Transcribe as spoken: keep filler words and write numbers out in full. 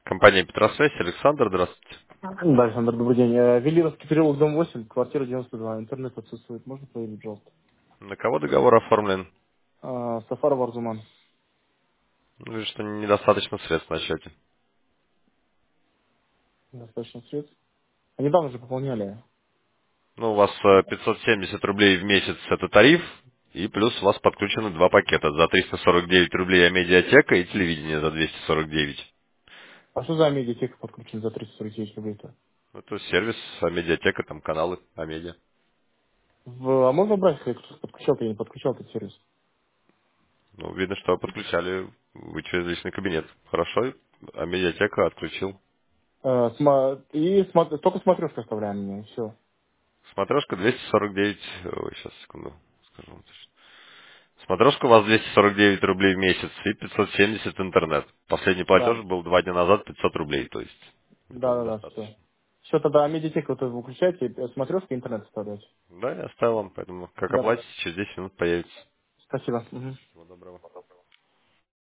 Компания Петросвязь, Александр, здравствуйте. Да, Александр, добрый день. Э, Велировский переулок, дом восемь, квартира девяносто два. Интернет отсутствует. Можно проверить, пожалуйста? На кого договор оформлен? А, Сафаров Арзуман. Ну, что недостаточно средств на счете. Достаточно средств. А недавно же пополняли. Ну, у вас э, пятьсот семьдесят рублей в месяц это тариф, и плюс у вас подключены два пакета. За триста сорок девять рублей Амедиатека и телевидение за двести сорок девять. А что за медиатека подключена за триста сорок девять рублей-то? Это сервис Амедиатека, там каналы Амедиа. В- А можно брать, если кто-то подключал, я не подключал этот сервис. Ну, видно, что подключали вы через личный кабинет. Хорошо, Амедиатека отключил. Э, сма- И смо- только смотрешку оставляем мне, все. Смотрешка двести сорок девять. Ой, сейчас, секунду, скажу вам точно. Смотрешка у вас двести сорок девять рублей в месяц и пятьсот семьдесят интернет. Последний Да, платеж был два дня назад пятьсот рублей, то есть этого да, да, да, достаточно. все. Все, тогда медиатеку вот вы выключайте, э, смотрешку и интернет оставляйте. Да, я оставил вам, поэтому как Да. оплатите, через десять минут появится. Спасибо. Мгм. Всего доброго.